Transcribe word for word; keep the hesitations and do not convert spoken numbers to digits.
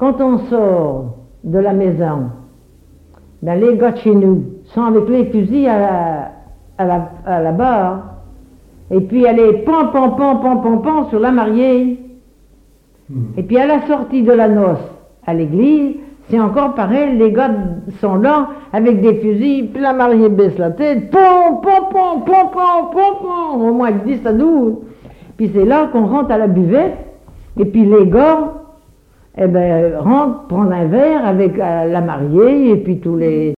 quand on sort de la maison, ben les gars de chez nous sont avec les fusils à la, à la, à la barre, et puis elle est pan, pan, pan, pan, pan, pan sur la mariée. Mmh. Et puis à la sortie de la noce à l'église, c'est encore pareil, les gars sont là avec des fusils, puis la mariée baisse la tête, pom, pom, pom, pom, pom, pom, pom, au moins dix à douze. Puis c'est là qu'on rentre à la buvette, et puis les gars, eh ben, rentrent prendre un verre avec euh, la mariée, et puis tous les...